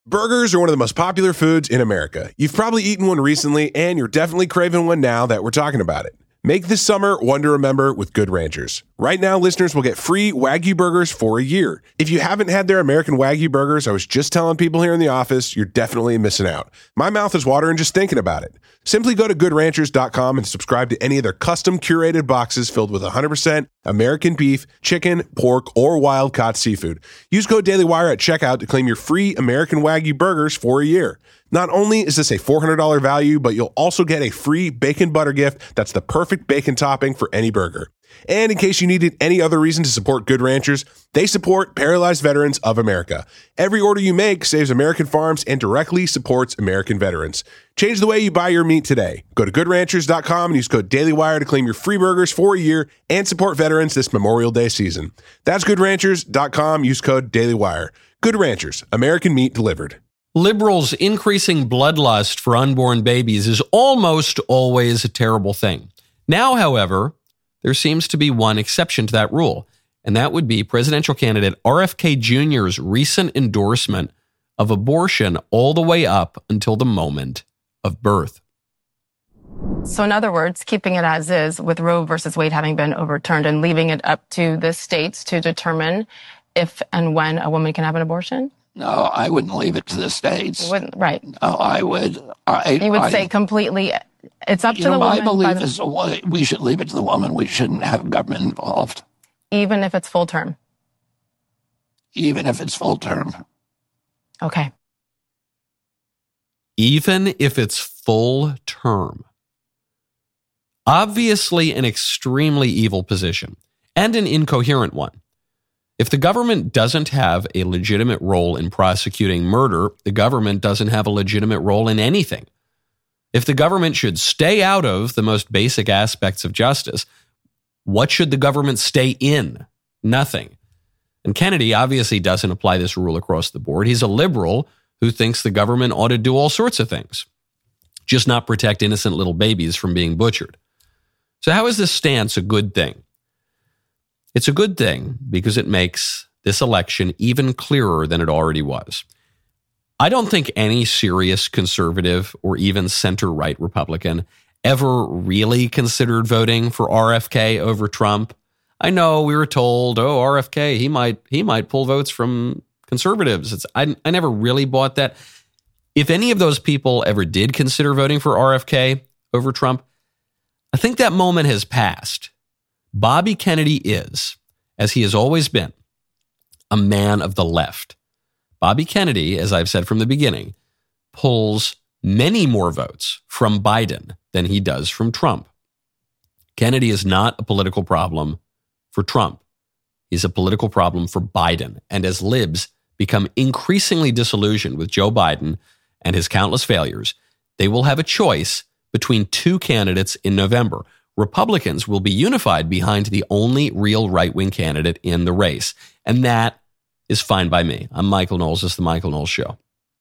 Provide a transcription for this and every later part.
Burgers are one of the most popular foods in America. You've probably eaten one recently, and you're definitely craving one now that we're talking about it. Make this summer one to remember with Good Ranchers. Right now, listeners will get free Wagyu burgers for a year. If you haven't had their American Wagyu burgers, I was just telling people here in the office, you're definitely missing out. My mouth is watering just thinking about it. Simply go to goodranchers.com and subscribe to any of their custom curated boxes filled with 100% American beef, chicken, pork, or wild-caught seafood. Use code DailyWire at checkout to claim your free American Wagyu burgers for a year. Not only is this a $400 value, but you'll also get a free bacon butter gift that's the perfect bacon topping for any burger. And in case you needed any other reason to support Good Ranchers, they support Paralyzed Veterans of America. Every order you make saves American farms and directly supports American veterans. Change the way you buy your meat today. Go to goodranchers.com and use code DailyWire to claim your free burgers for a year and support veterans this Memorial Day season. That's goodranchers.com. Use code DailyWire. Good Ranchers, American meat delivered. Liberals' increasing bloodlust for unborn babies is almost always a terrible thing. Now, however, there seems to be one exception to that rule, and that would be presidential candidate RFK Jr.'s recent endorsement of abortion all the way up until the moment of birth. So in other words, keeping it as is with Roe versus Wade having been overturned and leaving it up to the states to determine if and when a woman can have an abortion? No, I wouldn't leave it to the states. You wouldn't, right. No, I would. You would say completely, it's up to the woman. My belief is we should leave it to the woman. We shouldn't have government involved. Even if it's full term? Even if it's full term. Okay. Even if it's full term. Obviously an extremely evil position and an incoherent one. If the government doesn't have a legitimate role in prosecuting murder, the government doesn't have a legitimate role in anything. If the government should stay out of the most basic aspects of justice, what should the government stay in? Nothing. And Kennedy obviously doesn't apply this rule across the board. He's a liberal who thinks the government ought to do all sorts of things, just not protect innocent little babies from being butchered. So how is this stance a good thing? It's a good thing because it makes this election even clearer than it already was. I don't think any serious conservative or even center-right Republican ever really considered voting for RFK over Trump. I know we were told, RFK, he might pull votes from conservatives. I never really bought that. If any of those people ever did consider voting for RFK over Trump, I think that moment has passed. Bobby Kennedy is, as he has always been, a man of the left. Bobby Kennedy, as I've said from the beginning, pulls many more votes from Biden than he does from Trump. Kennedy is not a political problem for Trump. He's a political problem for Biden. And as libs become increasingly disillusioned with Joe Biden and his countless failures, they will have a choice between two candidates in November. Republicans will be unified behind the only real right-wing candidate in the race. And that is fine by me. I'm Michael Knowles. This is The Michael Knowles Show.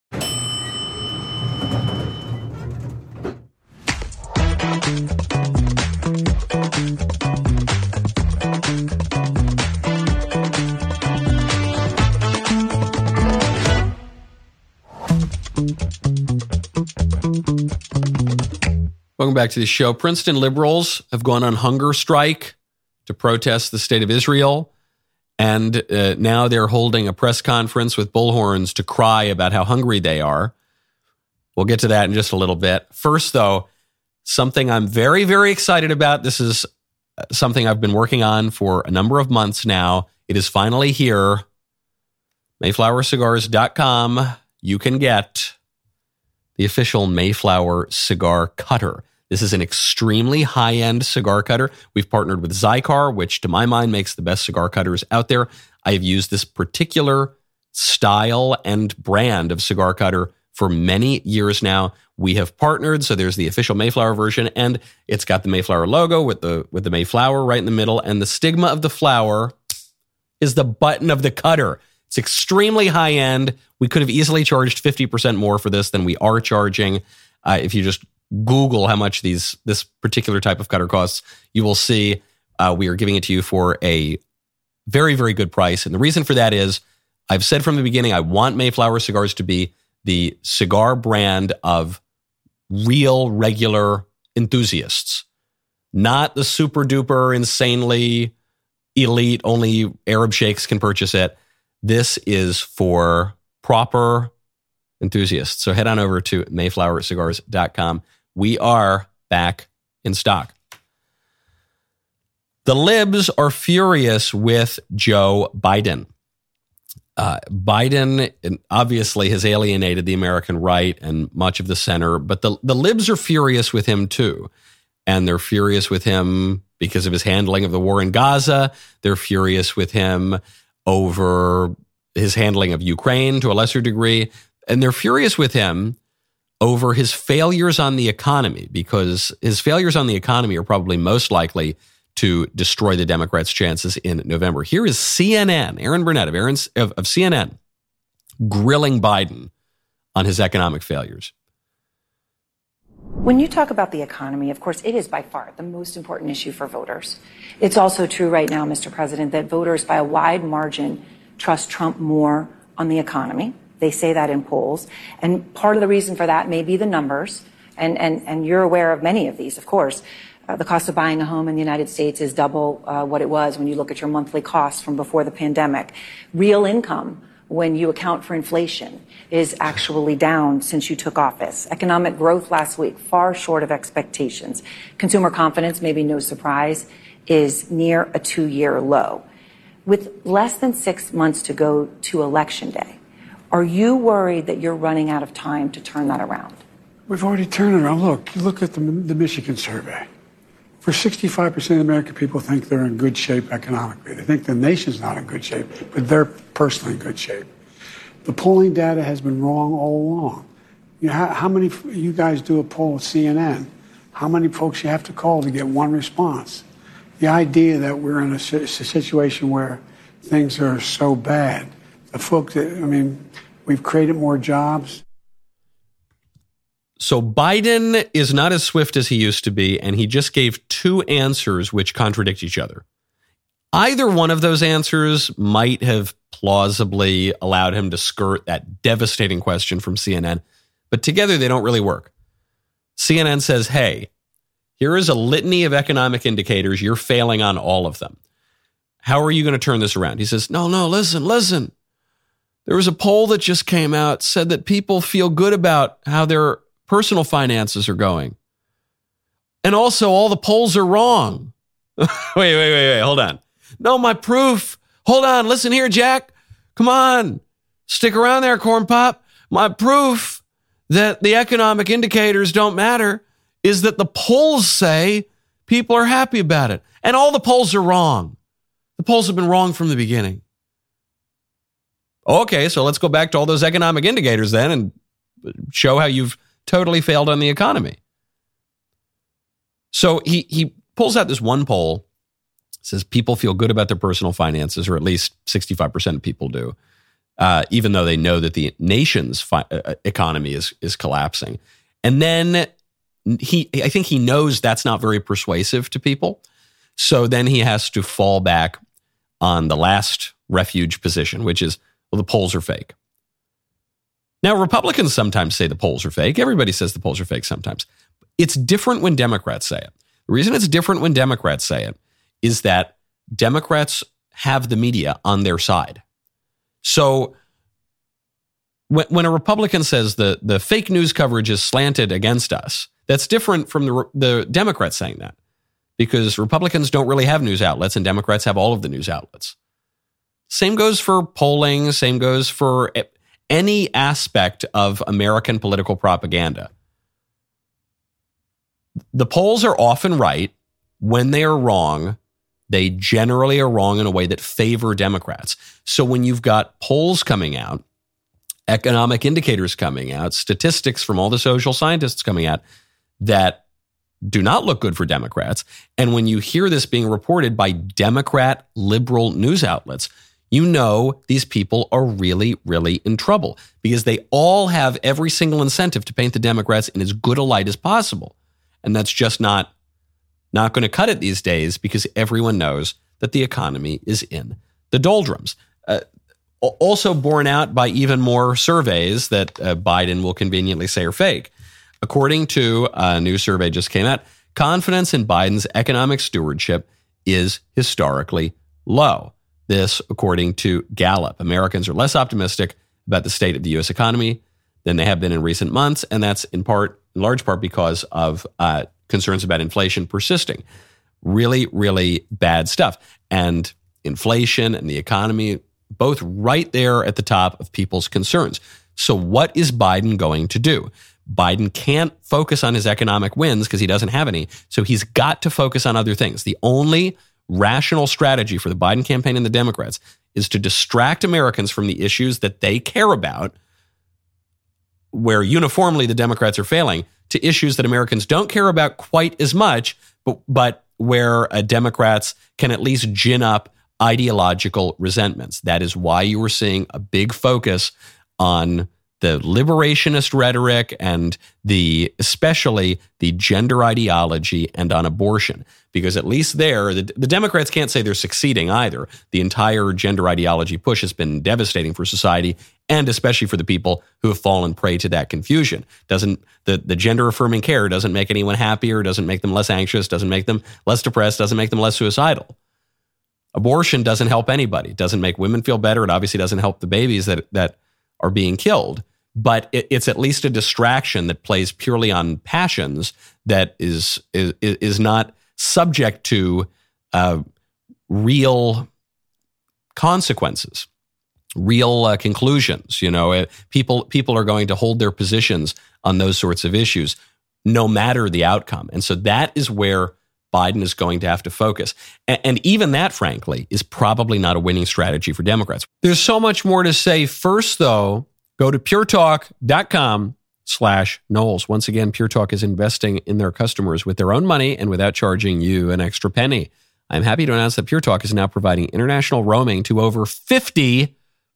Welcome back to the show. Princeton liberals have gone on hunger strike to protest the state of Israel. And now they're holding a press conference with bullhorns to cry about how hungry they are. We'll get to that in just a little bit. First, though, something I'm very, very excited about. This is something I've been working on for a number of months now. It is finally here. MayflowerCigars.com. You can get the official Mayflower cigar cutter. This is an extremely high-end cigar cutter. We've partnered with Zycar, which to my mind makes the best cigar cutters out there. I have used this particular style and brand of cigar cutter for many years now. We have partnered, so there's the official Mayflower version, and it's got the Mayflower logo with the Mayflower right in the middle, and the stigma of the flower is the button of the cutter. It's extremely high-end. We could have easily charged 50% more for this than we are charging. If you just Google how much this particular type of cutter costs, you will see we are giving it to you for a very, very good price. And the reason for that is, I've said from the beginning, I want Mayflower cigars to be the cigar brand of real, regular enthusiasts, not the super duper, insanely elite, only Arab sheikhs can purchase it. This is for proper enthusiasts. So head on over to MayflowerCigars.com. We are back in stock. The libs are furious with Joe Biden. Biden obviously has alienated the American right and much of the center, but the libs are furious with him too. And they're furious with him because of his handling of the war in Gaza. They're furious with him over his handling of Ukraine to a lesser degree. And they're furious with him over his failures on the economy, because his failures on the economy are probably most likely to destroy the Democrats' chances in November. Here is CNN, Aaron Burnett of CNN, grilling Biden on his economic failures. When you talk about the economy, of course, it is by far the most important issue for voters. It's also true right now, Mr. President, that voters by a wide margin trust Trump more on the economy. They say that in polls. And part of the reason for that may be the numbers. And you're aware of many of these, of course. The cost of buying a home in the United States is double what it was when you look at your monthly costs from before the pandemic. Real income, when you account for inflation, is actually down since you took office. Economic growth last week, far short of expectations. Consumer confidence, maybe no surprise, is near a 2-year low. With less than 6 months to go to Election Day, are you worried that you're running out of time to turn that around? We've already turned it around. Look at the Michigan survey. For 65% of the American people think they're in good shape economically. They think the nation's not in good shape, but they're personally in good shape. The polling data has been wrong all along. How many, you guys do a poll at CNN, how many folks you have to call to get one response? The idea that we're in a situation where things are so bad, the folks that, we've created more jobs. So Biden is not as swift as he used to be, and he just gave 2 answers which contradict each other. Either one of those answers might have plausibly allowed him to skirt that devastating question from CNN, but together they don't really work. CNN says, hey, here is a litany of economic indicators. You're failing on all of them. How are you going to turn this around? He says, no, listen. There was a poll that just came out, said that people feel good about how their personal finances are going. And also all the polls are wrong. Wait, hold on. No, my proof. Hold on, listen here, Jack. Come on. Stick around there, Corn Pop. My proof that the economic indicators don't matter is that the polls say people are happy about it. And all the polls are wrong. The polls have been wrong from the beginning. Okay, so let's go back to all those economic indicators then and show how you've totally failed on the economy. So he pulls out this one poll, says people feel good about their personal finances, or at least 65% of people do, even though they know that the nation's economy is collapsing. And then I think he knows that's not very persuasive to people. So then he has to fall back on the last refuge position, which is, well, the polls are fake. Now, Republicans sometimes say the polls are fake. Everybody says the polls are fake sometimes. It's different when Democrats say it. The reason it's different when Democrats say it is that Democrats have the media on their side. So when a Republican says the fake news coverage is slanted against us, that's different from the Democrats saying that, because Republicans don't really have news outlets and Democrats have all of the news outlets. Same goes for polling. Same goes for any aspect of American political propaganda. The polls are often right. When they are wrong, they generally are wrong in a way that favor Democrats. So when you've got polls coming out, economic indicators coming out, statistics from all the social scientists coming out that do not look good for Democrats, and when you hear this being reported by Democrat liberal news outlets, you know these people are really, really in trouble, because they all have every single incentive to paint the Democrats in as good a light as possible. And that's just not going to cut it these days, because everyone knows that the economy is in the doldrums. also borne out by even more surveys that Biden will conveniently say are fake. According to a new survey just came out, confidence in Biden's economic stewardship is historically low. This, according to Gallup. Americans are less optimistic about the state of the U.S. economy than they have been in recent months, and that's in large part because of concerns about inflation persisting. Really, really bad stuff. And inflation and the economy, both right there at the top of people's concerns. So what is Biden going to do? Biden can't focus on his economic wins because he doesn't have any. So he's got to focus on other things. The only rational strategy for the Biden campaign and the Democrats is to distract Americans from the issues that they care about, where uniformly the Democrats are failing, to issues that Americans don't care about quite as much, but where Democrats can at least gin up ideological resentments. That is why you were seeing a big focus on the liberationist rhetoric and especially the gender ideology and on abortion. Because at least there, the Democrats can't say they're succeeding either. The entire gender ideology push has been devastating for society and especially for the people who have fallen prey to that confusion. The gender affirming care doesn't make anyone happier, doesn't make them less anxious, doesn't make them less depressed, doesn't make them less suicidal. Abortion doesn't help anybody. It doesn't make women feel better. It obviously doesn't help the babies that are being killed. But it's at least a distraction that plays purely on passions that is not subject to real consequences, real conclusions. You know, people are going to hold their positions on those sorts of issues, no matter the outcome. And so that is where Biden is going to have to focus. And even that, frankly, is probably not a winning strategy for Democrats. There's so much more to say. First, though, go to puretalk.com/Knowles. Once again, Pure Talk is investing in their customers with their own money and without charging you an extra penny. I'm happy to announce that Pure Talk is now providing international roaming to over 50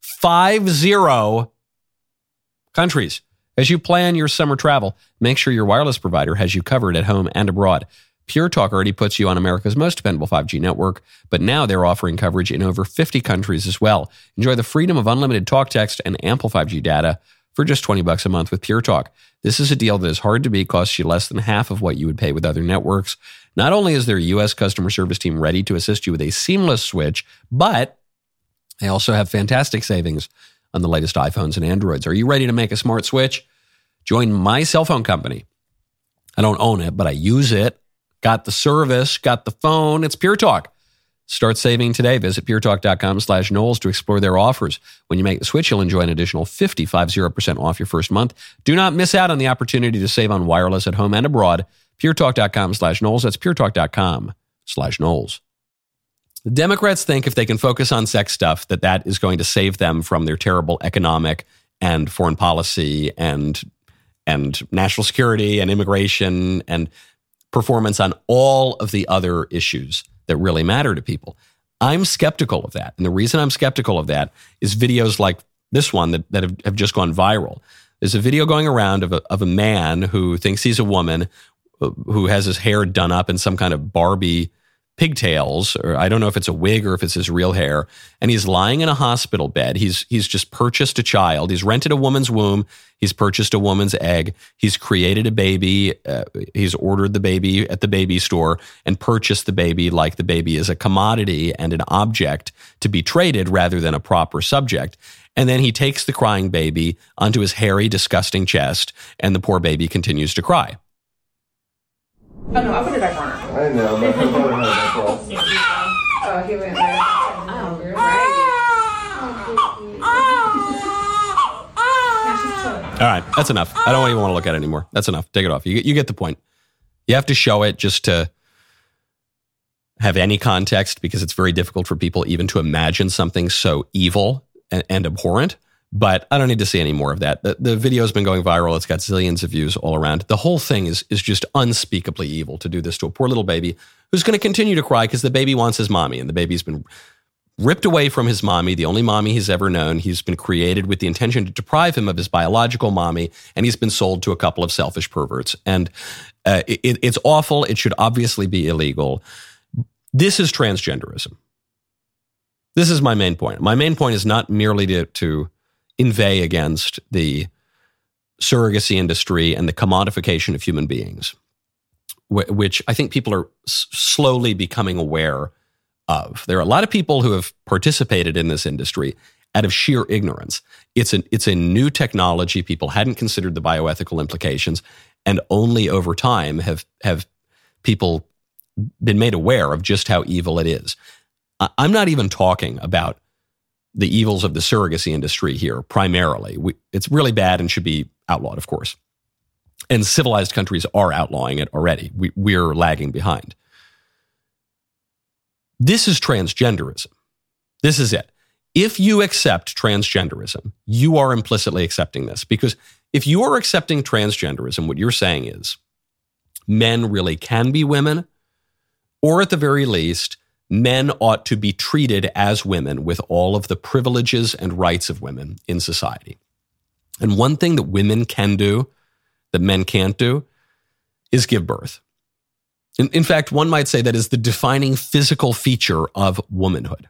countries. As you plan your summer travel, make sure your wireless provider has you covered at home and abroad. Pure Talk already puts you on America's most dependable 5G network, but now they're offering coverage in over 50 countries as well. Enjoy the freedom of unlimited talk, text, and ample 5G data for just $20 a month with Pure Talk. This is a deal that is hard to beat, costs you less than half of what you would pay with other networks. Not only is their U.S. customer service team ready to assist you with a seamless switch, but they also have fantastic savings on the latest iPhones and Androids. Are you ready to make a smart switch? Join my cell phone company. I don't own it, but I use it. Got the service, got the phone. It's Pure Talk. Start saving today. Visit puretalk.com/Knowles to explore their offers. When you make the switch, you'll enjoy an additional 50% off your first month. Do not miss out on the opportunity to save on wireless at home and abroad. puretalk.com/Knowles. That's puretalk.com/Knowles. The Democrats think if they can focus on sex stuff, that is going to save them from their terrible economic and foreign policy and national security and immigration and performance on all of the other issues that really matter to people. I'm skeptical of that. And the reason I'm skeptical of that is videos like this one that have just gone viral. There's a video going around of a man who thinks he's a woman who has his hair done up in some kind of Barbie pigtails, or I don't know if it's a wig or if it's his real hair, and he's lying in a hospital bed. He's just purchased a child. He's rented a woman's womb. He's purchased a woman's egg. He's created a baby. He's ordered the baby at the baby store and purchased the baby like the baby is a commodity and an object to be traded rather than a proper subject. And then he takes the crying baby onto his hairy, disgusting chest, and the poor baby continues to cry. Oh, no, I'll put it back on her. I know, but her mother had that fault. Oh, he went there. Oh, right. All right, that's enough. I don't even want to look at it anymore. That's enough. Take it off. You get the point. You have to show it just to have any context because it's very difficult for people even to imagine something so evil and abhorrent. But I don't need to see any more of that. The video's been going viral. It's got zillions of views all around. The whole thing is just unspeakably evil to do this to a poor little baby who's going to continue to cry because the baby wants his mommy, and the baby's been ripped away from his mommy, the only mommy he's ever known. He's been created with the intention to deprive him of his biological mommy, and he's been sold to a couple of selfish perverts. And it's awful. It should obviously be illegal. This is transgenderism. This is my main point. My main point is not merely to inveigh against the surrogacy industry and the commodification of human beings, which I think people are slowly becoming aware of. There are a lot of people who have participated in this industry out of sheer ignorance. It's a new technology. People hadn't considered the bioethical implications, and only over time have people been made aware of just how evil it is. I'm not even talking about the evils of the surrogacy industry here, primarily. It's really bad and should be outlawed, of course. And civilized countries are outlawing it already. We're lagging behind. This is transgenderism. This is it. If you accept transgenderism, you are implicitly accepting this. Because if you are accepting transgenderism, what you're saying is men really can be women, or at the very least, men ought to be treated as women with all of the privileges and rights of women in society. And one thing that women can do that men can't do is give birth. In fact, one might say that is the defining physical feature of womanhood.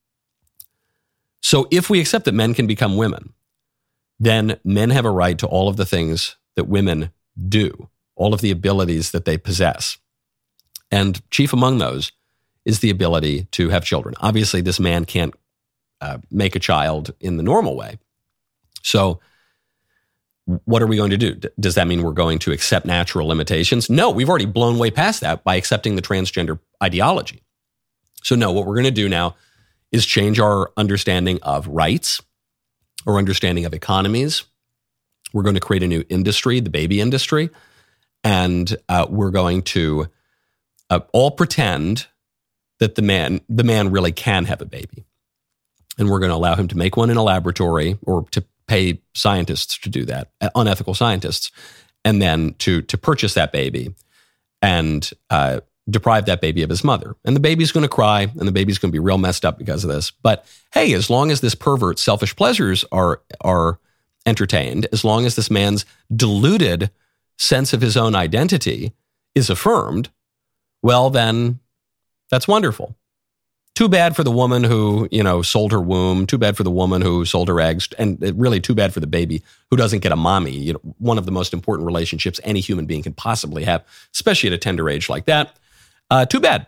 So if we accept that men can become women, then men have a right to all of the things that women do, all of the abilities that they possess. And chief among those is the ability to have children. Obviously, this man can't make a child in the normal way. So what are we going to do? Does that mean we're going to accept natural limitations? No, we've already blown way past that by accepting the transgender ideology. So no, what we're going to do now is change our understanding of rights, our understanding of economies. We're going to create a new industry, the baby industry, and we're going to all pretend that the man really can have a baby. And we're going to allow him to make one in a laboratory or to pay scientists to do that, unethical scientists, and then to purchase that baby and deprive that baby of his mother. And the baby's going to cry and the baby's going to be real messed up because of this. But hey, as long as this pervert's selfish pleasures are entertained, as long as this man's deluded sense of his own identity is affirmed, well, then that's wonderful. Too bad for the woman who, sold her womb. Too bad for the woman who sold her eggs. And really too bad for the baby who doesn't get a mommy. One of the most important relationships any human being can possibly have, especially at a tender age like that. Too bad.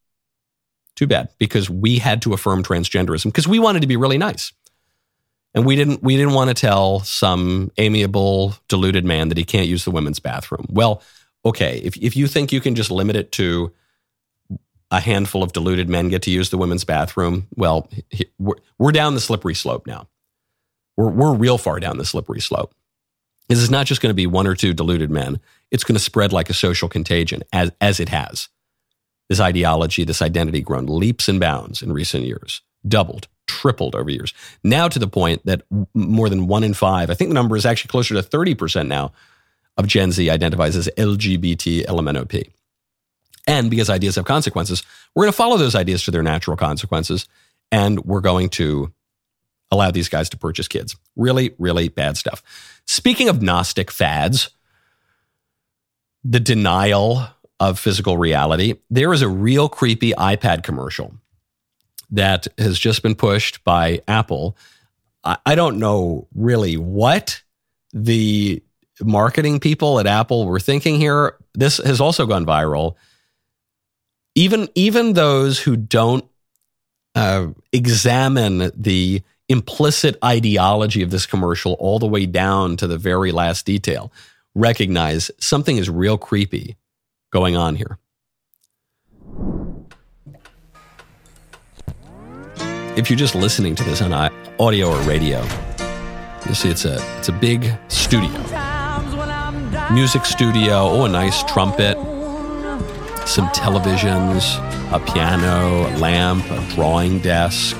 Too bad, because we had to affirm transgenderism because we wanted to be really nice. And we didn't want to tell some amiable, deluded man that he can't use the women's bathroom. Well, okay, if you think you can just limit it to a handful of deluded men get to use the women's bathroom, well, we're down the slippery slope now. We're real far down the slippery slope. This is not just going to be one or two deluded men. It's going to spread like a social contagion, as it has. This ideology, this identity grown leaps and bounds in recent years, doubled, tripled over years. Now to the point that more than 1 in 5, I think the number is actually closer to 30% now, of Gen Z identifies as LGBT LMNOP. And because ideas have consequences, we're going to follow those ideas to their natural consequences, and we're going to allow these guys to purchase kids. Really, really bad stuff. Speaking of Gnostic fads, the denial of physical reality, there is a real creepy iPad commercial that has just been pushed by Apple. I don't know really what the marketing people at Apple were thinking here. This has also gone viral. Even those who don't examine the implicit ideology of this commercial all the way down to the very last detail recognize something is real creepy going on here. If you're just listening to this on audio or radio, you'll see it's a big studio. Music studio, a nice trumpet, some televisions, a piano, a lamp, a drawing desk,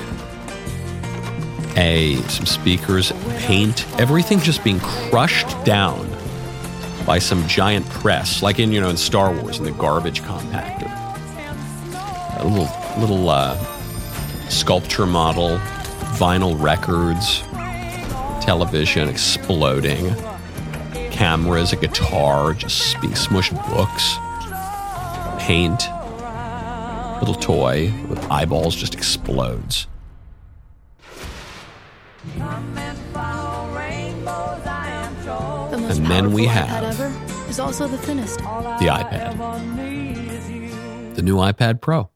some speakers, paint, everything just being crushed down by some giant press, like in Star Wars, in the garbage compactor. A little sculpture model, vinyl records, television exploding, cameras, a guitar just being smushed, books, paint, little toy with eyeballs just explodes. The most And then we powerful have iPad ever is also the thinnest. the iPad. The new iPad Pro.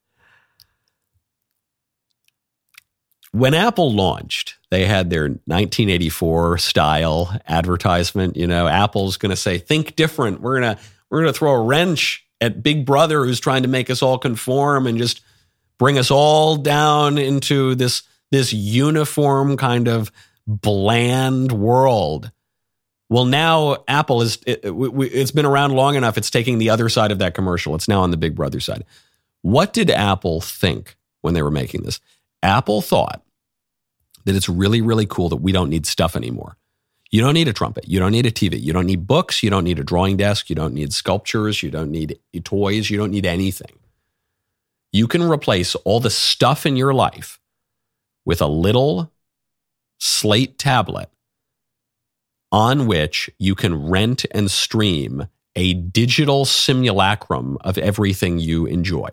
When Apple launched, they had their 1984 style advertisement. You know, Apple's going to say, think different. We're going to throw a wrench at Big Brother who's trying to make us all conform and just bring us all down into this uniform kind of bland world. Well, now Apple it's been around long enough. It's taking the other side of that commercial. It's now on the Big Brother side. What did Apple think when they were making this? Apple thought that it's really, really cool that we don't need stuff anymore. You don't need a trumpet. You don't need a TV. You don't need books. You don't need a drawing desk. You don't need sculptures. You don't need toys. You don't need anything. You can replace all the stuff in your life with a little slate tablet on which you can rent and stream a digital simulacrum of everything you enjoy.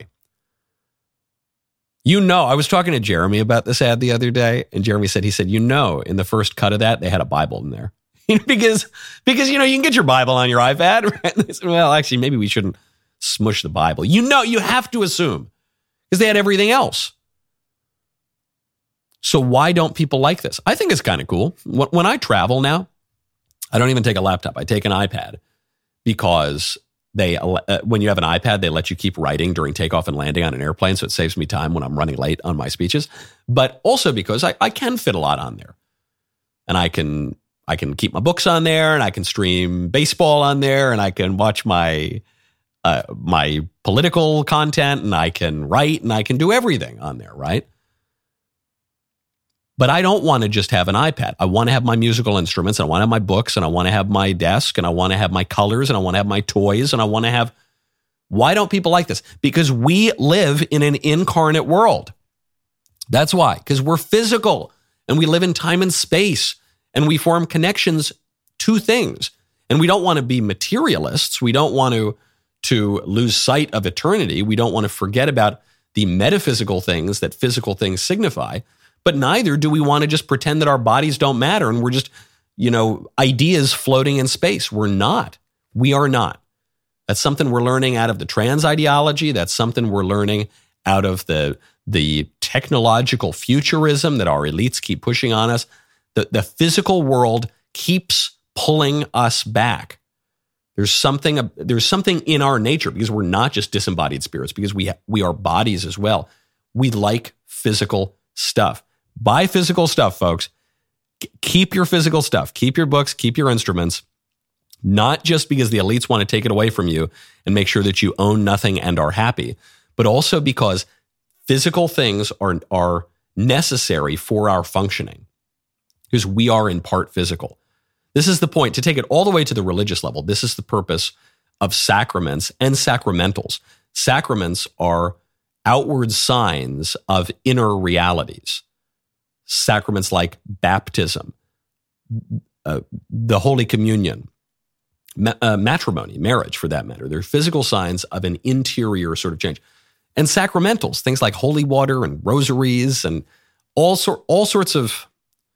You know, I was talking to Jeremy about this ad the other day, and Jeremy said, in the first cut of that, they had a Bible in there. because you can get your Bible on your iPad, right? They said, well, actually, maybe we shouldn't smush the Bible. You have to assume, because they had everything else. So why don't people like this? I think it's kind of cool. When I travel now, I don't even take a laptop. I take an iPad because when you have an iPad, they let you keep writing during takeoff and landing on an airplane, so it saves me time when I'm running late on my speeches. But also because I can fit a lot on there, and I can keep my books on there, and I can stream baseball on there, and I can watch my political content, and I can write, and I can do everything on there, right? But I don't want to just have an iPad. I want to have my musical instruments, and I want to have my books, and I want to have my desk, and I want to have my colors, and I want to have my toys, and I want to have... Why don't people like this? Because we live in an incarnate world. That's why. Because we're physical, and we live in time and space, and we form connections to things. And we don't want to be materialists. We don't want to lose sight of eternity. We don't want to forget about the metaphysical things that physical things signify. But neither do we want to just pretend that our bodies don't matter and we're just, ideas floating in space. We're not. We are not. That's something we're learning out of the trans ideology. That's something we're learning out of the technological futurism that our elites keep pushing on us. The physical world keeps pulling us back. There's something in our nature, because we're not just disembodied spirits, because we are bodies as well. We like physical stuff. Buy physical stuff, folks. Keep your physical stuff. Keep your books. Keep your instruments. Not just because the elites want to take it away from you and make sure that you own nothing and are happy, but also because physical things are necessary for our functioning, because we are in part physical. This is the point. To take it all the way to the religious level, this is the purpose of sacraments and sacramentals. Sacraments are outward signs of inner realities. Sacraments like baptism, the Holy Communion, matrimony, marriage for that matter. They're physical signs of an interior sort of change. And sacramentals, things like holy water and rosaries and all sorts of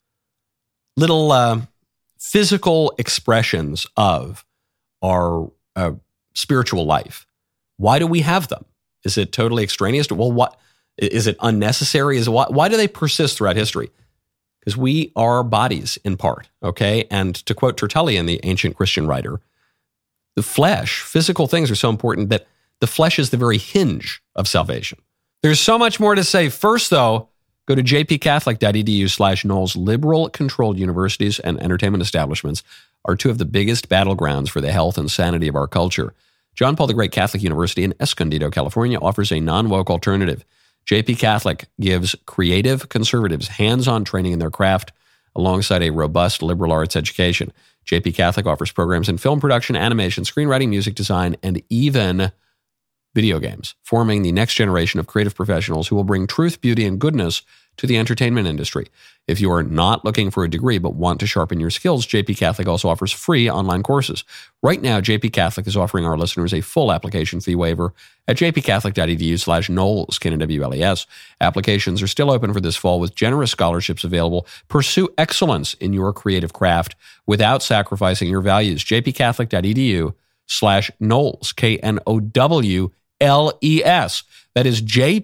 little physical expressions of our spiritual life. Why do we have them? Is it totally extraneous? Well, what is it unnecessary? Why do they persist throughout history? Because we are bodies in part, okay? And to quote Tertullian, the ancient Christian writer, the flesh, physical things are so important that the flesh is the very hinge of salvation. There's so much more to say. First, though, go to jpcatholic.edu/Knowles. Liberal-controlled universities and entertainment establishments are two of the biggest battlegrounds for the health and sanity of our culture. John Paul the Great Catholic University in Escondido, California, offers a non-woke alternative. JP Catholic gives creative conservatives hands-on training in their craft alongside a robust liberal arts education. JP Catholic offers programs in film production, animation, screenwriting, music design, and even video games, forming the next generation of creative professionals who will bring truth, beauty, and goodness to the entertainment industry. If you are not looking for a degree but want to sharpen your skills, JP Catholic also offers free online courses. Right now, JP Catholic is offering our listeners a full application fee waiver at jpcatholic.edu/Knowles, KNWLES. Applications are still open for this fall with generous scholarships available. Pursue excellence in your creative craft without sacrificing your values. jpcatholic.edu/Knowles, KNOWLES. That is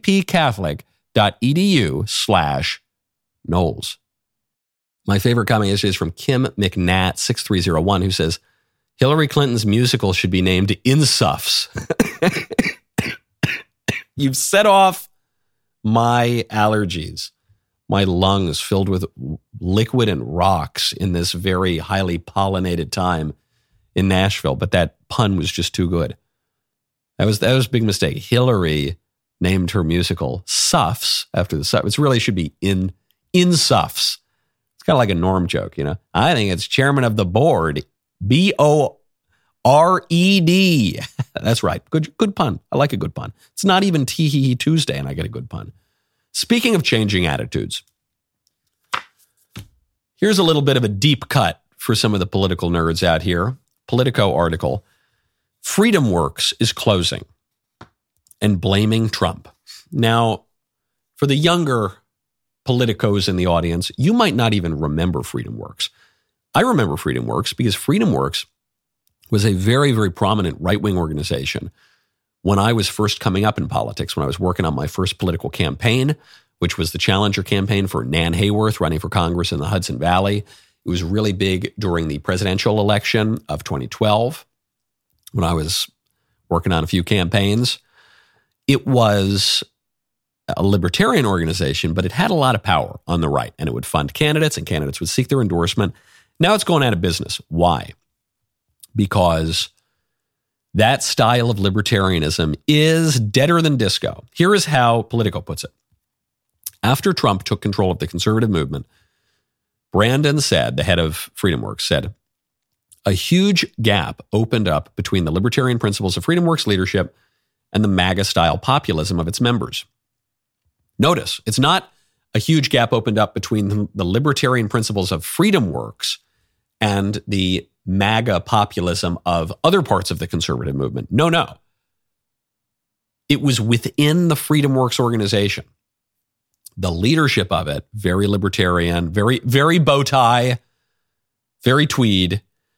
jpcatholic.edu/Knowles. My favorite comment is from Kim McNatt 6301, who says, Hillary Clinton's musical should be named Insuffs. You've set off my allergies, my lungs filled with liquid and rocks in this very highly pollinated time in Nashville. But that pun was just too good. That was a big mistake. Hillary named her musical Suffs after the Suffs. It really should be Insuffs. It's kind of like a Norm joke, you know. I think it's chairman of the board, BORED. That's right. Good pun. I like a good pun. It's not even Tee-hee-hee Tuesday and I get a good pun. Speaking of changing attitudes, here's a little bit of a deep cut for some of the political nerds out here. Politico article. FreedomWorks is closing and blaming Trump. Now, for the younger politicos in the audience, you might not even remember FreedomWorks. I remember FreedomWorks because FreedomWorks was a very, very prominent right-wing organization when I was first coming up in politics, when I was working on my first political campaign, which was the Challenger campaign for Nan Hayworth running for Congress in the Hudson Valley. It was really big during the presidential election of 2012 when I was working on a few campaigns. It was a libertarian organization, but it had a lot of power on the right, and it would fund candidates, and candidates would seek their endorsement. Now it's going out of business. Why? Because that style of libertarianism is deader than disco. Here is how Politico puts it. After Trump took control of the conservative movement, Brandon said, the head of FreedomWorks, said, a huge gap opened up between the libertarian principles of FreedomWorks leadership and the MAGA-style populism of its members. Notice, it's not a huge gap opened up between the libertarian principles of FreedomWorks and the MAGA populism of other parts of the conservative movement. No. It was within the FreedomWorks organization. The leadership of it, very libertarian, very, very bow tie, very tweed.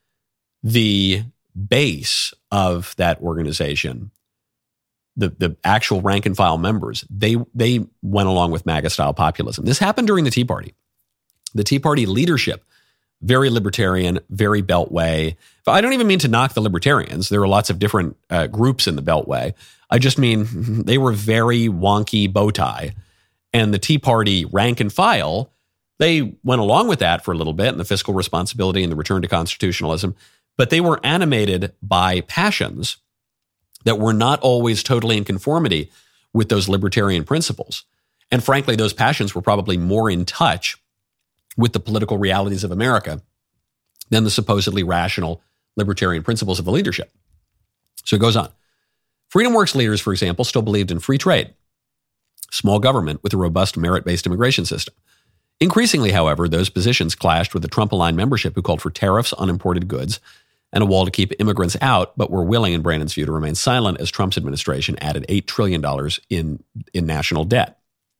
The base of that organization, the actual rank and file members, they went along with MAGA-style populism. This happened during the Tea Party. The Tea Party leadership, very libertarian, very Beltway. I don't even mean to knock the libertarians. There are lots of different groups in the Beltway. I just mean they were very wonky bow tie. And the Tea Party rank and file, they went along with that for a little bit, and the fiscal responsibility and the return to constitutionalism. But they were animated by passions that were not always totally in conformity with those libertarian principles. And frankly, those passions were probably more in touch with the political realities of America than the supposedly rational libertarian principles of the leadership. So it goes on. FreedomWorks leaders, for example, still believed in free trade, small government with a robust merit-based immigration system. Increasingly, however, those positions clashed with the Trump-aligned membership who called for tariffs on imported goods and a wall to keep immigrants out, but were willing, in Brandon's view, to remain silent as Trump's administration added $8 trillion in national debt.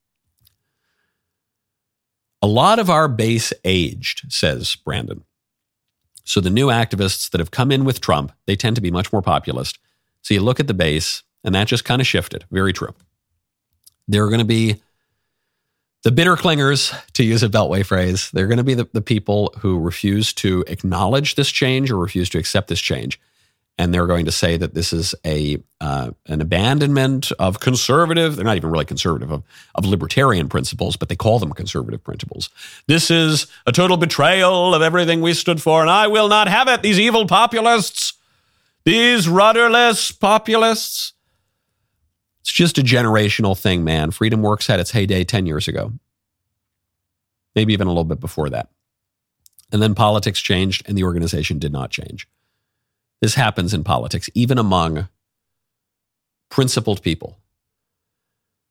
A lot of our base aged, says Brandon. So the new activists that have come in with Trump, they tend to be much more populist. So you look at the base, and that just kind of shifted. Very true. There are going to be the bitter clingers, to use a Beltway phrase. They're going to be the people who refuse to acknowledge this change or refuse to accept this change. And they're going to say that this is an abandonment of conservative, they're not even really conservative, of libertarian principles, but they call them conservative principles. This is a total betrayal of everything we stood for, and I will not have it, these evil populists, these rudderless populists. It's just a generational thing, man. FreedomWorks had its heyday 10 years ago. Maybe even a little bit before that. And then politics changed and the organization did not change. This happens in politics, even among principled people.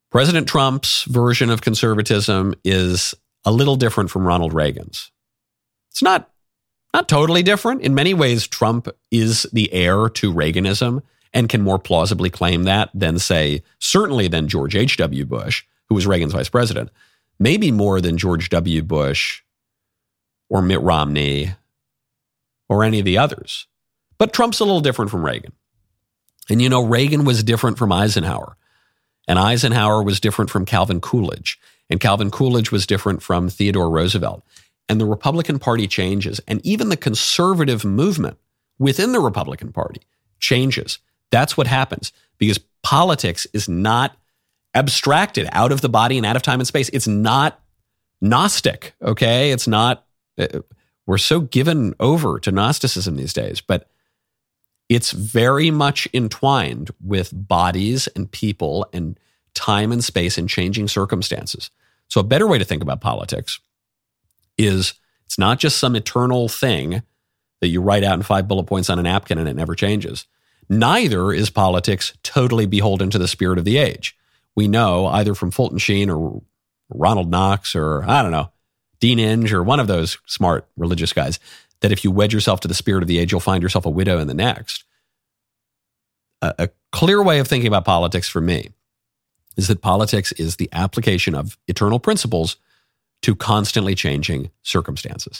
President Trump's version of conservatism is a little different from Ronald Reagan's. It's not totally different. In many ways, Trump is the heir to Reaganism and can more plausibly claim that than, say, certainly than George H.W. Bush, who was Reagan's vice president, maybe more than George W. Bush or Mitt Romney or any of the others. But Trump's a little different from Reagan. And you know, Reagan was different from Eisenhower. And Eisenhower was different from Calvin Coolidge. And Calvin Coolidge was different from Theodore Roosevelt. And the Republican Party changes. And even the conservative movement within the Republican Party changes. That's what happens because politics is not abstracted out of the body and out of time and space. It's not Gnostic, okay? It's not, we're so given over to Gnosticism these days, but it's very much entwined with bodies and people and time and space and changing circumstances. So a better way to think about politics is it's not just some eternal thing that you write out in 5 bullet points on a napkin and it never changes. Neither is politics totally beholden to the spirit of the age. We know either from Fulton Sheen or Ronald Knox or, I don't know, Dean Inge or one of those smart religious guys, that if you wed yourself to the spirit of the age, you'll find yourself a widow in the next. A clear way of thinking about politics for me is that politics is the application of eternal principles to constantly changing circumstances.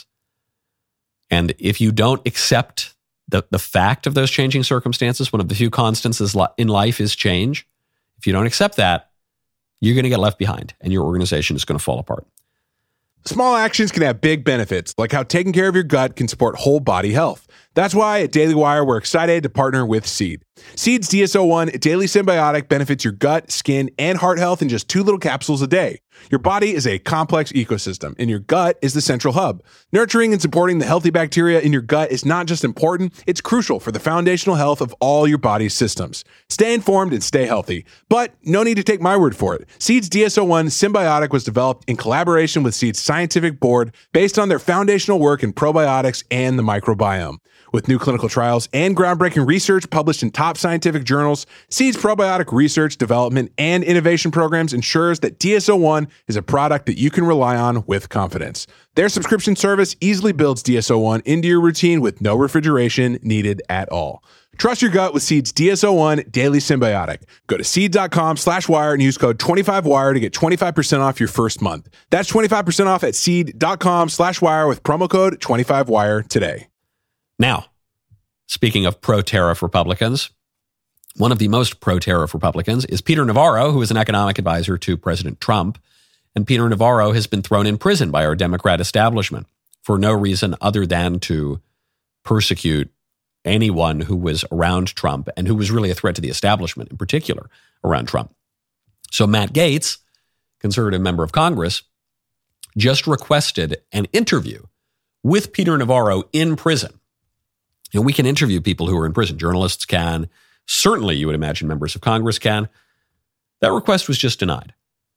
And if you don't accept the fact of those changing circumstances, one of the few constants in life is change. If you don't accept that, you're going to get left behind and your organization is going to fall apart. Small actions can have big benefits, like how taking care of your gut can support whole body health. That's why at Daily Wire, we're excited to partner with Seed. Seed's DSO1 Daily Symbiotic benefits your gut, skin, and heart health in just 2 little capsules a day. Your body is a complex ecosystem, and your gut is the central hub. Nurturing and supporting the healthy bacteria in your gut is not just important, it's crucial for the foundational health of all your body's systems. Stay informed and stay healthy. But no need to take my word for it. Seed's DSO1 Symbiotic was developed in collaboration with Seed's scientific board based on their foundational work in probiotics and the microbiome. With new clinical trials and groundbreaking research published in top scientific journals, Seed's probiotic research, development, and innovation programs ensures that DSO1 is a product that you can rely on with confidence. Their subscription service easily builds DSO1 into your routine with no refrigeration needed at all. Trust your gut with Seed's DSO1 Daily Symbiotic. Go to seed.com/wire and use code 25wire to get 25% off your first month. That's 25% off at seed.com/wire with promo code 25wire today. Now, speaking of pro-tariff Republicans, one of the most pro-tariff Republicans is Peter Navarro, who is an economic advisor to President Trump. And Peter Navarro has been thrown in prison by our Democrat establishment for no reason other than to persecute anyone who was around Trump and who was really a threat to the establishment, in particular around Trump. So Matt Gaetz, conservative member of Congress, just requested an interview with Peter Navarro in prison. And we can interview people who are in prison. Journalists can. Certainly, you would imagine members of Congress can. That request was just denied.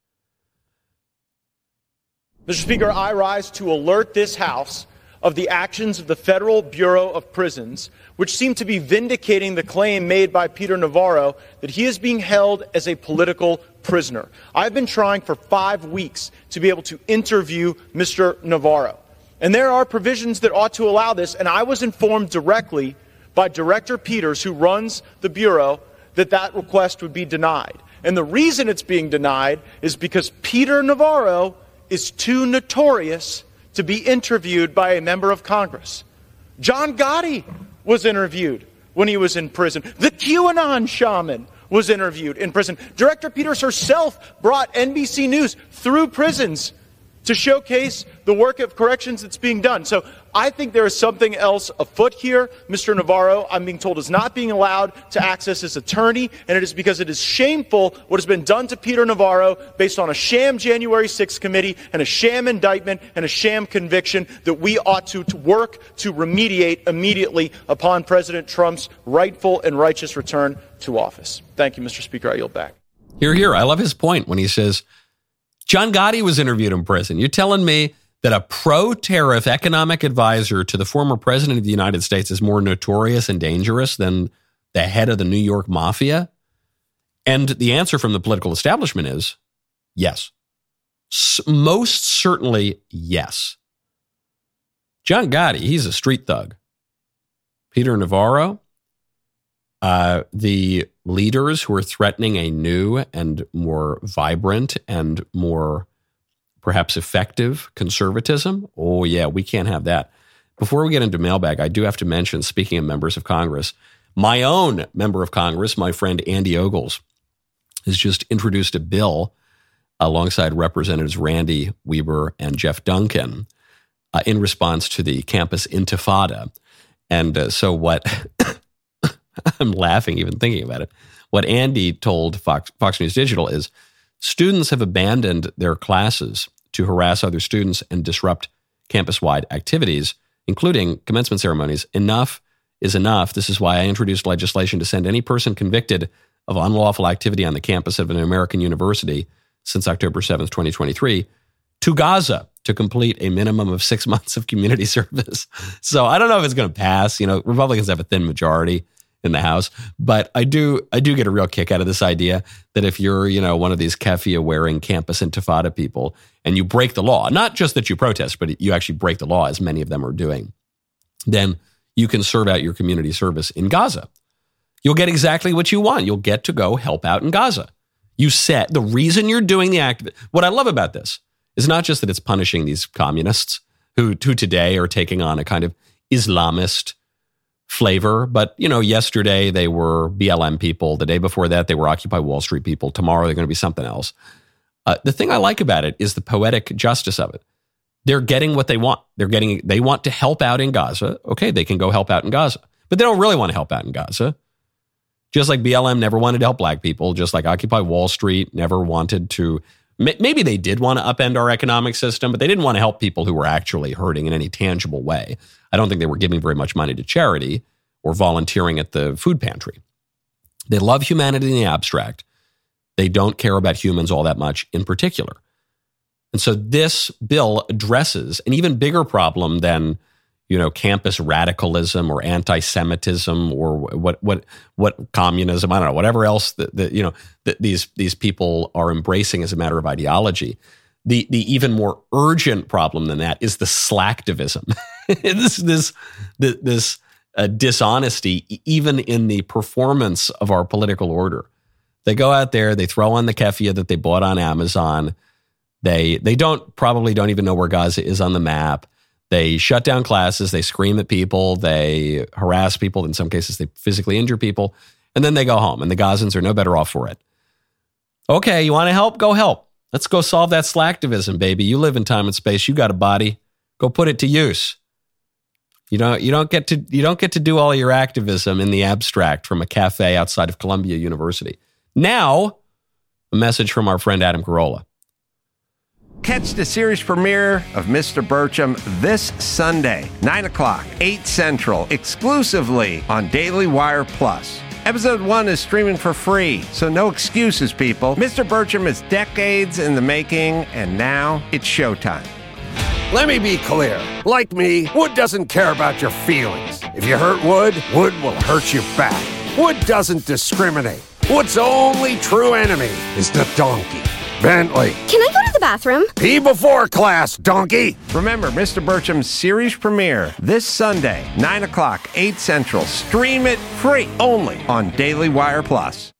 Mr. Speaker, I rise to alert this House of the actions of the Federal Bureau of Prisons, which seem to be vindicating the claim made by Peter Navarro that he is being held as a political prisoner. I've been trying for 5 weeks to be able to interview Mr. Navarro. And there are provisions that ought to allow this, and I was informed directly by Director Peters, who runs the Bureau, that that request would be denied. And the reason it's being denied is because Peter Navarro is too notorious to be interviewed by a member of Congress. John Gotti was interviewed when he was in prison. The QAnon shaman was interviewed in prison. Director Peters herself brought NBC News through prisons to showcase the work of corrections that's being done. So I think there is something else afoot here. Mr. Navarro, I'm being told, is not being allowed to access his attorney, and it is because it is shameful what has been done to Peter Navarro based on a sham January 6th committee and a sham indictment and a sham conviction that we ought to work to remediate immediately upon President Trump's rightful and righteous return to office. Thank you, Mr. Speaker. I yield back. Hear, hear. I love his point when he says, John Gotti was interviewed in prison. You're telling me that a pro-tariff economic advisor to the former president of the United States is more notorious and dangerous than the head of the New York mafia? And the answer from the political establishment is, Yes. Most certainly, yes. John Gotti, he's a street thug. Peter Navarro, the leaders who are threatening a new and more vibrant and more perhaps effective conservatism. Oh, yeah, we can't have that. Before we get into mailbag, I do have to mention, speaking of members of Congress, my own member of Congress, my friend Andy Ogles, has just introduced a bill alongside Representatives Randy Weber and Jeff Duncan in response to the campus intifada. And so what, I'm laughing even thinking about it, what Andy told Fox News Digital is students have abandoned their classes to harass other students and disrupt campus-wide activities, including commencement ceremonies. Enough is enough. This is why I introduced legislation to send any person convicted of unlawful activity on the campus of an American university since October 7th, 2023, to Gaza to complete a minimum of 6 months of community service. So I don't know if it's going to pass. You know, Republicans have a thin majority in the House, but I do get a real kick out of this idea that if you're, you know, one of these keffiyeh-wearing campus intifada people and you break the law, not just that you protest, but you actually break the law, as many of them are doing, then you can serve out your community service in Gaza. You'll get exactly what you want. You'll get to go help out in Gaza. You said the reason you're doing the act. What I love about this is not just that it's punishing these communists who today are taking on a kind of Islamist flavor, but, you know, yesterday they were BLM people. The day before that, they were Occupy Wall Street people. Tomorrow, they're going to be something else. The thing I like about it is the poetic justice of it. They're getting what they want. They want to help out in Gaza. Okay, they can go help out in Gaza, but they don't really want to help out in Gaza. Just like BLM never wanted to help black people, just like Occupy Wall Street never wanted to. Maybe they did want to upend our economic system, but they didn't want to help people who were actually hurting in any tangible way. I don't think they were giving very much money to charity or volunteering at the food pantry. They love humanity in the abstract. They don't care about humans all that much in particular. And so this bill addresses an even bigger problem than, you know, campus radicalism or anti-Semitism or what communism, I don't know, whatever else that these people are embracing as a matter of ideology. The even more urgent problem than that is the slacktivism. this dishonesty, even in the performance of our political order. They go out there, they throw on the keffiyeh that they bought on Amazon. They probably don't even know where Gaza is on the map. They shut down classes, they scream at people, they harass people, in some cases they physically injure people, and then they go home, and the Gazans are no better off for it. Okay, you want to help? Go help. Let's go solve that slacktivism, baby. You live in time and space, you got a body. Go put it to use. You don't get to do all your activism in the abstract from a cafe outside of Columbia University. Now, a message from our friend Adam Carolla. Catch the series premiere of Mr. Burcham this Sunday, 9 o'clock, 8 Central, exclusively on Daily Wire Plus. Episode 1 is streaming for free, so no excuses, people. Mr. Burcham is decades in the making, and now it's showtime. Let me be clear. Like me, Wood doesn't care about your feelings. If you hurt Wood, Wood will hurt you back. Wood doesn't discriminate. Wood's only true enemy is the donkey. Bentley. Can I go to the bathroom? Pee before class, donkey. Remember, Mr. Burcham's series premiere this Sunday, 9 o'clock, 8 Central. Stream it free only on Daily Wire Plus.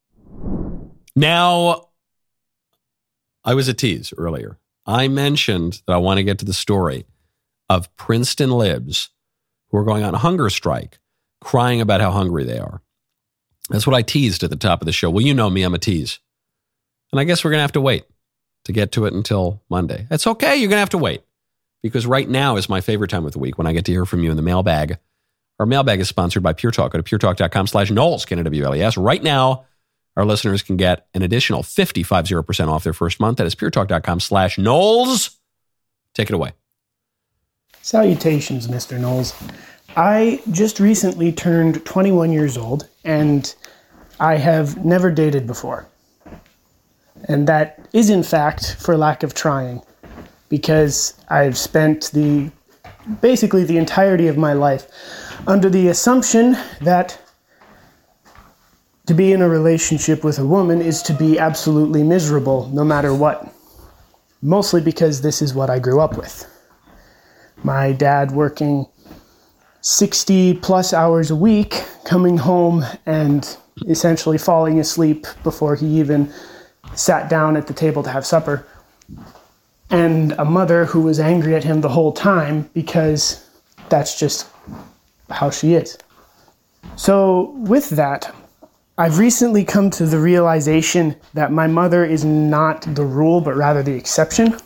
Now, I was a tease earlier. I mentioned that I want to get to the story of Princeton libs who are going on a hunger strike, crying about how hungry they are. That's what I teased at the top of the show. Well, you know me, I'm a tease. And I guess we're going to have to wait to get to it until Monday. It's okay. You're going to have to wait because right now is my favorite time of the week when I get to hear from you in the mailbag. Our mailbag is sponsored by Pure Talk. Go to puretalk.com/Knowles, K-N-O-W-L-E-S. Right now, our listeners can get an additional 50% off their first month. That is puretalk.com/Knowles. Take it away. Salutations, Mr. Knowles. I just recently turned 21 years old, and I have never dated before. And that is, in fact, for lack of trying, because I've spent basically the entirety of my life under the assumption that to be in a relationship with a woman is to be absolutely miserable no matter what. Mostly because this is what I grew up with. My dad working 60 plus hours a week, coming home and essentially falling asleep before he even sat down at the table to have supper. And a mother who was angry at him the whole time because that's just how she is. So with that, I've recently come to the realization that my mother is not the rule, but rather the exception.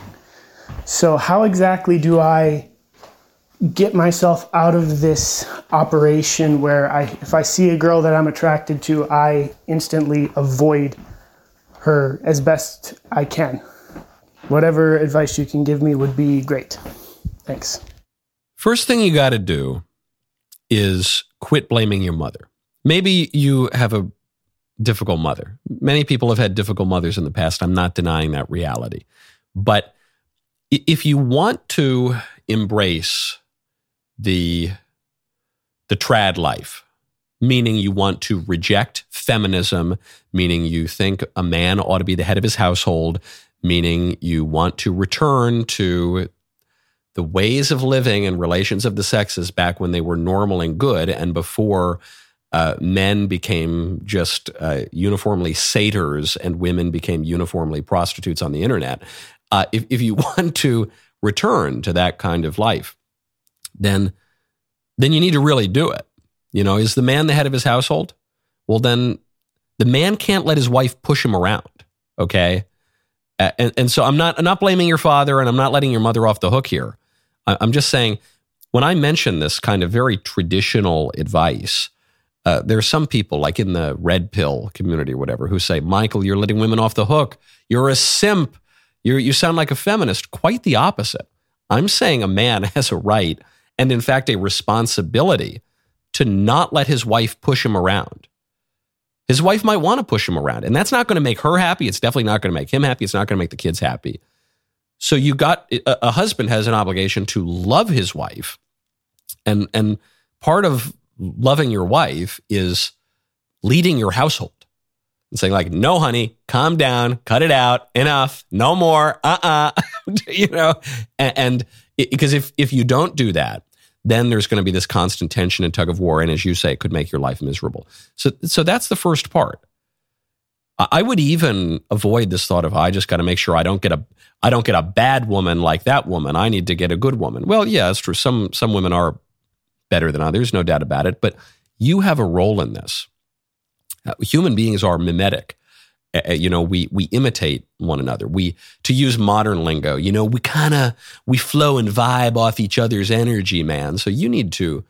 So how exactly do I get myself out of this operation where if I see a girl that I'm attracted to, I instantly avoid her as best I can? Whatever advice you can give me would be great. Thanks. First thing you got to do is quit blaming your mother. Maybe you have a difficult mother. Many people have had difficult mothers in the past. I'm not denying that reality. But if you want to embrace the trad life, meaning you want to reject feminism, meaning you think a man ought to be the head of his household, meaning you want to return to the ways of living and relations of the sexes back when they were normal and good and before men became just uniformly satyrs and women became uniformly prostitutes on the internet. If you want to return to that kind of life, then you need to really do it. You know, is the man the head of his household? Well, then the man can't let his wife push him around, okay? And so I'm not blaming your father and I'm not letting your mother off the hook here. I'm just saying, when I mention this kind of very traditional advice, there are some people, like in the red pill community or whatever, who say, Michael, you're letting women off the hook. You're a simp. You sound like a feminist. Quite the opposite. I'm saying a man has a right and, in fact, a responsibility to not let his wife push him around. His wife might want to push him around, and that's not going to make her happy. It's definitely not going to make him happy. It's not going to make the kids happy. So a husband has an obligation to love his wife, and part of loving your wife is leading your household and saying, like, no, honey, calm down, cut it out, enough, no more, you know, and because if you don't do that, then there's going to be this constant tension and tug of war, and as you say, it could make your life miserable. So that's the first part. I would even avoid this thought of, I just got to make sure I don't get a bad woman like that woman. I need to get a good woman. Well, yeah, it's true. Some women are better than others, no doubt about it. But you have a role in this. Human beings are mimetic. We imitate one another. To use modern lingo, we flow and vibe off each other's energy, man. So you need to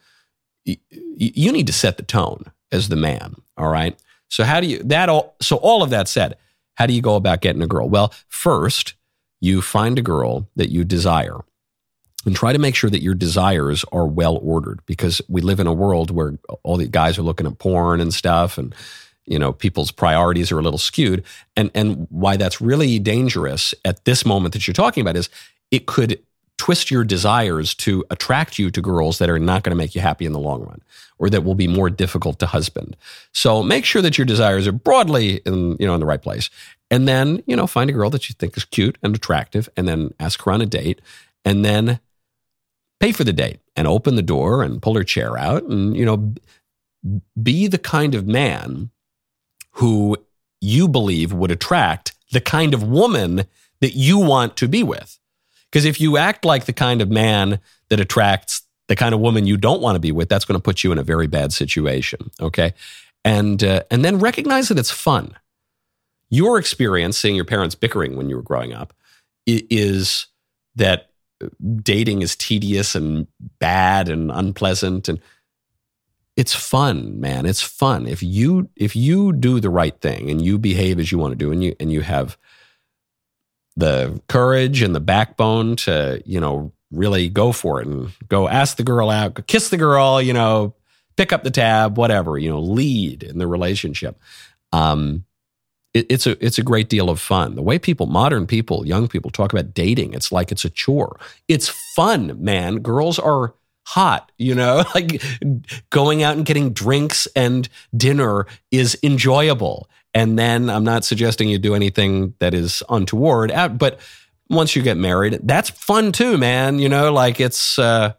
set the tone as the man. All right. So all of that said, how do you go about getting a girl? Well, first you find a girl that you desire and try to make sure that your desires are well ordered, because we live in a world where all the guys are looking at porn and stuff, and people's priorities are a little skewed. And why that's really dangerous at this moment that you're talking about is it could twist your desires to attract you to girls that are not going to make you happy in the long run, or that will be more difficult to husband. So make sure that your desires are broadly in the right place. And then, find a girl that you think is cute and attractive, and then ask her on a date, and then pay for the date and open the door and pull her chair out and, be the kind of man who you believe would attract the kind of woman that you want to be with. Because if you act like the kind of man that attracts the kind of woman you don't want to be with, that's going to put you in a very bad situation, okay? And then recognize that it's fun. Your experience seeing your parents bickering when you were growing up is that dating is tedious and bad and unpleasant, and it's fun, man. It's fun. If you do the right thing and you behave as you want to do, and you have the courage and the backbone to, really go for it and go ask the girl out, go kiss the girl, pick up the tab, whatever, lead in the relationship. It's a great deal of fun. The way modern people, young people talk about dating, it's like it's a chore. It's fun, man. Girls are hot, like going out and getting drinks and dinner is enjoyable. And then I'm not suggesting you do anything that is untoward, but once you get married, that's fun too, man. Like it's,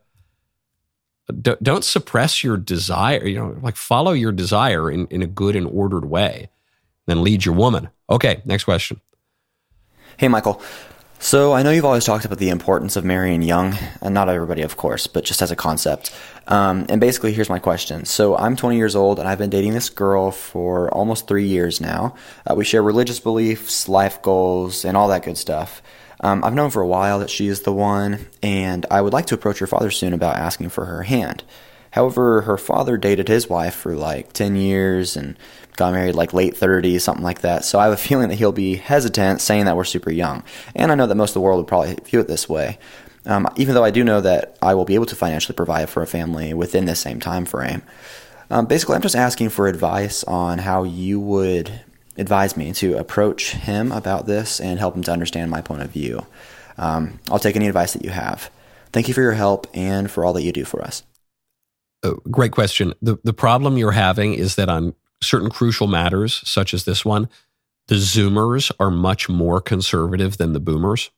don't suppress your desire, like follow your desire in a good and ordered way, then lead your woman. Okay, next question. Hey, Michael. So I know you've always talked about the importance of marrying young, and not everybody, of course, but just as a concept. And basically, here's my question. So I'm 20 years old, and I've been dating this girl for almost 3 years now. We share religious beliefs, life goals, and all that good stuff. I've known for a while that she is the one, and I would like to approach her father soon about asking for her hand. However, her father dated his wife for like 10 years and got married like late 30s, something like that. So I have a feeling that he'll be hesitant, saying that we're super young. And I know that most of the world would probably view it this way. Even though I do know that I will be able to financially provide for a family within this same time frame. Basically, I'm just asking for advice on how you would advise me to approach him about this and help him to understand my point of view. I'll take any advice that you have. Thank you for your help and for all that you do for us. Great question. The problem you're having is that on certain crucial matters, such as this one, the Zoomers are much more conservative than the Boomers.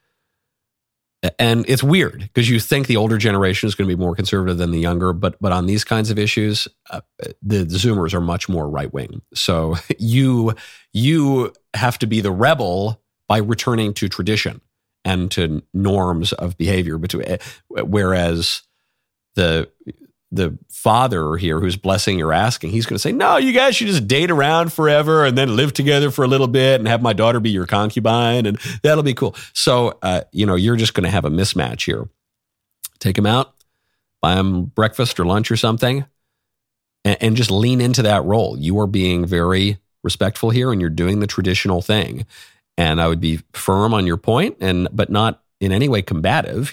And it's weird because you think the older generation is going to be more conservative than the younger, but on these kinds of issues, the Zoomers are much more right-wing. So you have to be the rebel by returning to tradition and to norms of behavior, whereas the father here who's blessing your asking, he's going to say, no, you guys should just date around forever and then live together for a little bit and have my daughter be your concubine, and that'll be cool. So, you're just going to have a mismatch here. Take him out, buy him breakfast or lunch or something, and just lean into that role. You are being very respectful here, and you're doing the traditional thing. And I would be firm on your point, but not in any way combative.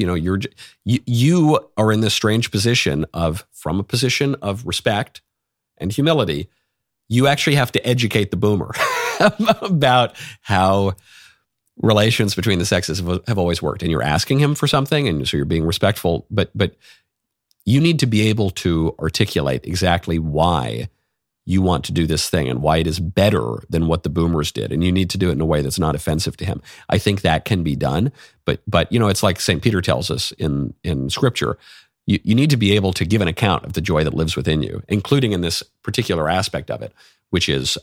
You are in this strange position from a position of respect and humility, you actually have to educate the boomer about how relations between the sexes have always worked. And you're asking him for something, and so you're being respectful, but you need to be able to articulate exactly why you want to do this thing and why it is better than what the boomers did. And you need to do it in a way that's not offensive to him. I think that can be done. But it's like St. Peter tells us in Scripture, you need to be able to give an account of the joy that lives within you, including in this particular aspect of it, which is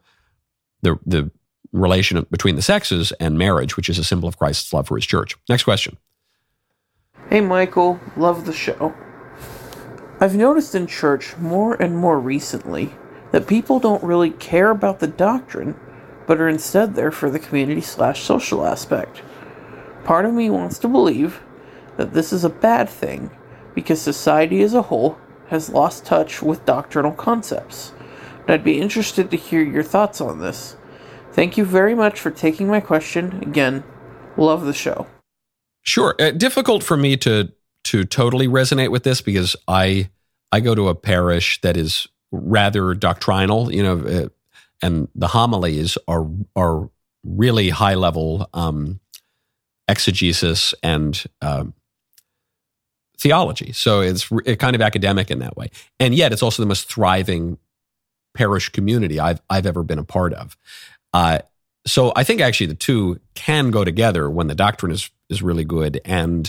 the relation between the sexes and marriage, which is a symbol of Christ's love for his church. Next question. Hey, Michael. Love the show. I've noticed in church more and more recently that people don't really care about the doctrine, but are instead there for the community/social aspect. Part of me wants to believe that this is a bad thing, because society as a whole has lost touch with doctrinal concepts. And I'd be interested to hear your thoughts on this. Thank you very much for taking my question. Again, love the show. Sure. Difficult for me to totally resonate with this because I go to a parish that is rather doctrinal, and the homilies are really high level exegesis and theology. So it's kind of academic in that way, and yet it's also the most thriving parish community I've ever been a part of. So I think actually the two can go together when the doctrine is really good, and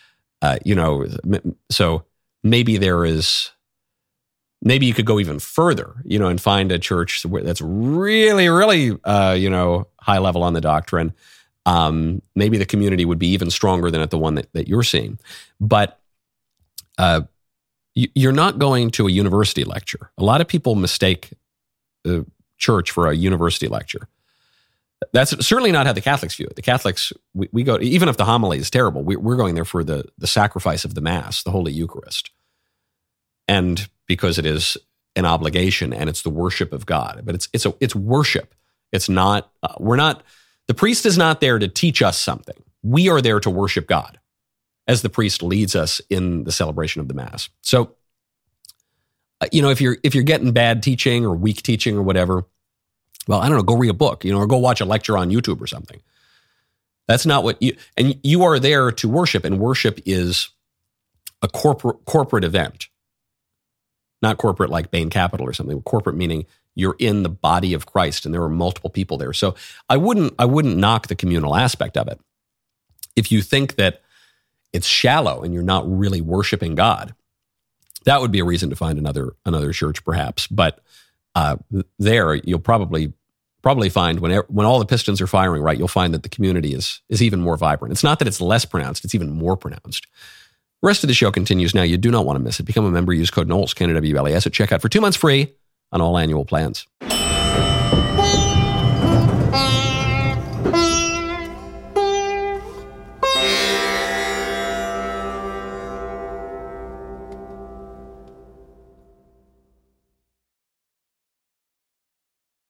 so maybe maybe you could go even further, and find a church that's really, really, high level on the doctrine. Maybe the community would be even stronger than at the one that you're seeing. But you're not going to a university lecture. A lot of people mistake church for a university lecture. That's certainly not how the Catholics view it. The Catholics, we go, even if the homily is terrible, we're going there for the sacrifice of the Mass, the Holy Eucharist. And because it is an obligation and it's the worship of God. But it's worship. It's not, the priest is not there to teach us something. We are there to worship God as the priest leads us in the celebration of the Mass. So, if you're getting bad teaching or weak teaching or whatever, well, I don't know, go read a book, or go watch a lecture on YouTube or something. That's not what you are there to worship, and worship is a corporate event. Not corporate like Bain Capital or something. Corporate meaning you're in the body of Christ and there are multiple people there. So I wouldn't knock the communal aspect of it. If you think that it's shallow and you're not really worshiping God, that would be a reason to find another church perhaps. But there you'll probably find when all the pistons are firing, right, you'll find that the community is even more vibrant. It's not that it's less pronounced, it's even more pronounced. The rest of the show continues now. You do not want to miss it. Become a member. Use code Knowles, Canada WLAS at checkout for 2 months free on all annual plans.